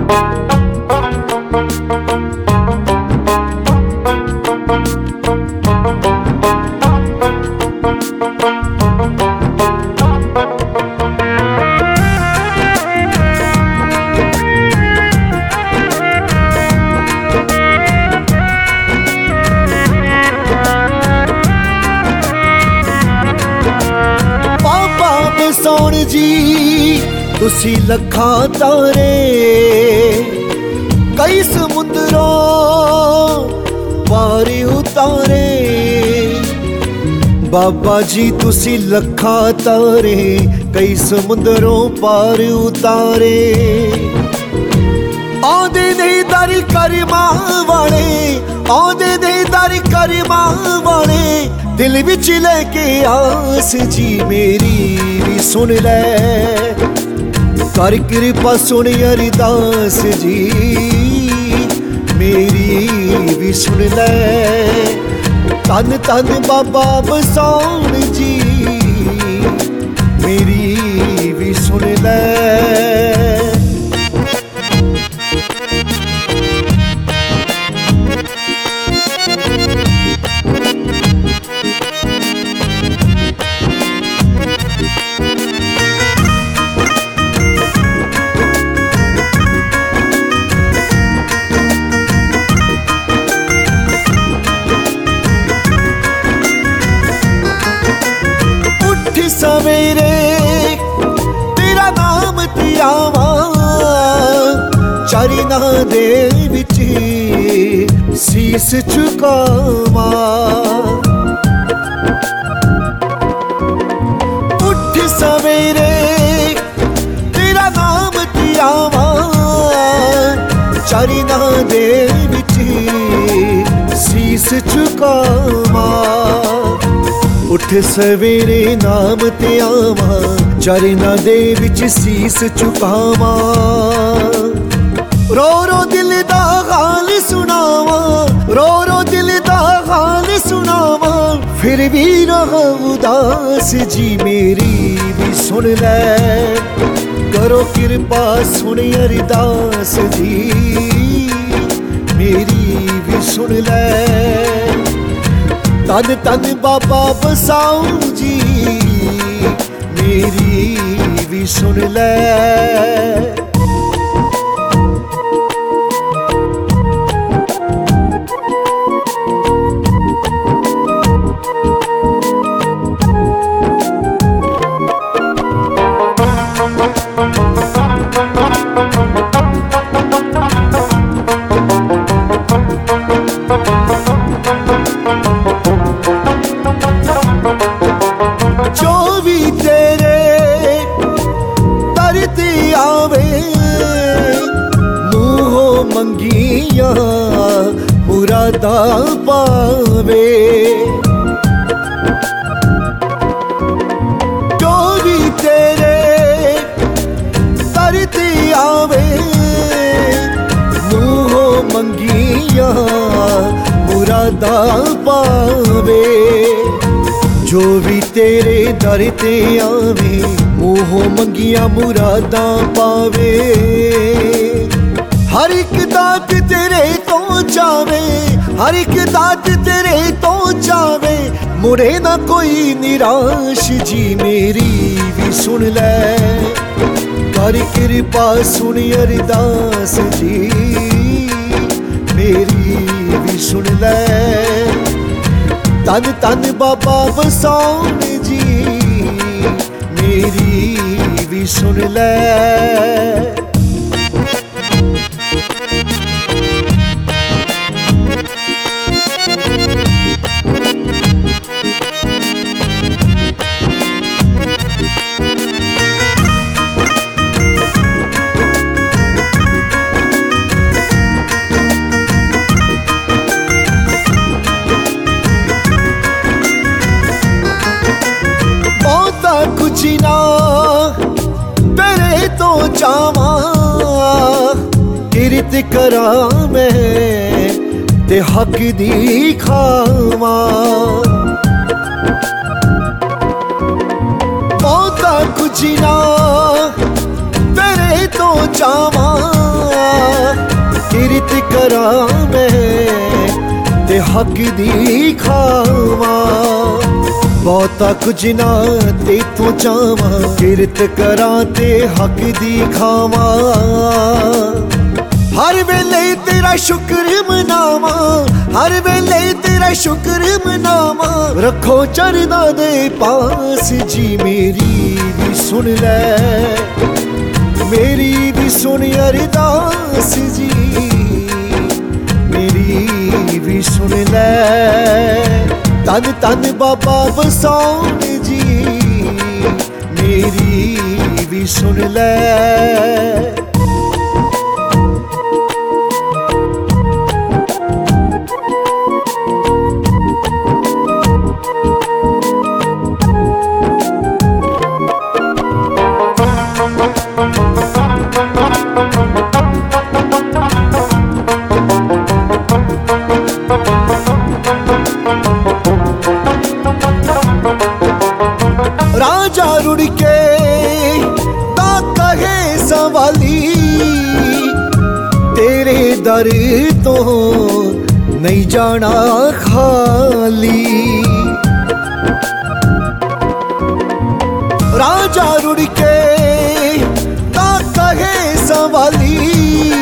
सोण जी तुसी लखां तारे कई समुंदरों पार उतारे। बाबा जी तुसी लखां तारे कई समुंदरों पार उतारे। आंदे दे दर करमां वाले, आंदे दे दर करमां वाले, दिल विच लेके आस जी मेरी भी सुन लै। कर कृपा सुन अरदास जी मेरी भी सुन लै। तन तन बाबा बसौण जी मेरी भी सुन लै। सवेरे तेरा नाम तियावा चरना दे विच शीस झुकावा। उठ सवेरे तेरा नाम तियावा चरना दे विच शीस झुकावा। उठ सवेरे नाम ते आवा चरना दे विच शीस झुकावा। रो रो दिल दा हाल सुनावा, रो रो दिल दा हाल सुनावा, फिर भी रहा उदास जी मेरी भी सुन लै। करो कृपा सुन अरदास जी मेरी भी सुन लै। तन तन बाबा बसाऊं जी मेरी भी सुन लै। जो भी तेरे दर ते आवे मुँहों मंगिया मुरादा पावे। जो भी तेरे दर ते आवे मुँहों मंगिया मुरादा पावे। जो भी तेरे दर ते आवे मुँहों मंगिया मुरादा पावे। हर एक दात तेरे तो चावे, हर एक दात तेरे तो चावे, मुड़े ना कोई निराश जी मेरी भी सुन लै। कर कृपा सुन अरदास जी मेरी भी सुन लै। तन तन बाबा बसौण जी मेरी भी सुन लै। कुछ ना तेरे तो चावा किरत करा मैं ते हक दी खावा। बहुता कुछ ना तेरे तो चावा ਕਰਾਂ ਮੈਂ ਤੇ ਹੱਕ ਦੀ ਖਾਵਾਂ। ਬਹੁਤਾ ਕੁਝ ਨਾ ਤੇਥੋਂ ਚਾਵਾਂ, ਕਿਰਤ ਕਰਾਂ ਤੇ ਹੱਕ ਦੀ ਖਾਵਾਂ। ਹਰ ਵੇਲੇ ਤੇਰਾ ਸ਼ੁਕਰ ਮਨਾਵਾਂ, ਹਰ ਵੇਲੇ ਤੇਰਾ ਸ਼ੁਕਰ ਮਨਾਵਾਂ। ਰੱਖੋ ਚਰਨਾਂ ਦੇ ਪਾਸ ਜੀ ਮੇਰੀ ਵੀ ਸੁਣ ਲੈ, ਮੇਰੀ ਵੀ ਸੁਣ ਅਰਦਾਸ ਜੀ, ਮੇਰੀ ਵੀ ਸੁਣ ਲੈ। ਧੰਨ ਧੰਨ ਬਾਬਾ ਬਸਾਉਣ ਜੀ, ਮੇਰੀ ਵੀ ਸੁਣ ਲੈ। ਰਾਜਾ ਰੁੜ ਕੇ ਤਾਂ ਕਹੇ ਸਵਾਲੀ, ਤੇਰੇ ਦਰ ਤੋਂ ਨਹੀਂ ਜਾਣਾ ਖਾਲੀ। ਰਾਜਾ ਰੁੜ ਕੇ ਤਾਂ ਕਹੇ ਸਵਾਲੀ,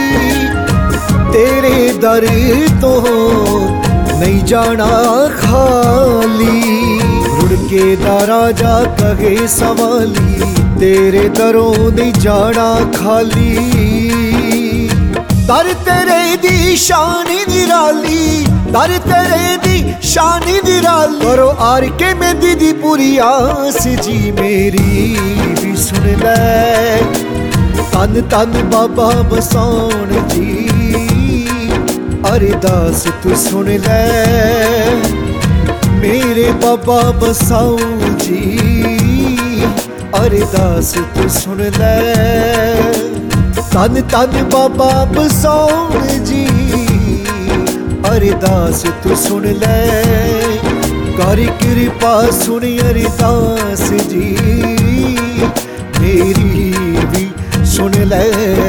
ਤੇਰੇ ਦਰ ਤੋਂ ਨਹੀਂ ਜਾਣਾ ਖਾਲੀ। ਰੁੜ ਕੇ ਦਾ ਰਾਜਾ ਕਹੇ ਸਵਾਲੀ, ਤੇਰੇ ਦਰੋਂ ਨਹੀਂ ਜਾਣਾ ਖਾਲੀ। ਦਰ ਤੇਰੇ ਦੀ ਸ਼ਾਨ ਨਿਰਾਲੀ, ਦਰ ਤੇਰੇ ਦੀ ਸ਼ਾਨ ਨਿਰਾਲੀ। ਕਰੋ ਆਰ ਕੇ ਮਹਿੰਦੀ ਦੀ ਪੂਰੀ ਆਸ ਜੀ, ਮੇਰੀ ਵੀ ਸੁਣ ਲੈ। ਧੰਨ ਧੰਨ ਬਾਬਾ ਬਸਾਉਣ ਜੀ, ਅਰਦਾਸ ਤੂੰ ਸੁਣ ਲੈ। ਮੇਰੇ ਬਾਬਾ ਬਸਾਉ ਜੀ, ਅਰਦਾਸ ਤੂੰ ਸੁਣ ਲੈ। ਧੰਨ ਧੰਨ ਬਾਬਾ ਬਸਾਉ ਜੀ, ਅਰਦਾਸ ਤੂੰ ਸੁਣ ਲੈ। ਕਰ ਕਿਰਪਾ ਸੁਣ ਅਰਦਾਸ ਜੀ, ਮੇਰੀ ਵੀ ਸੁਣ ਲੈ।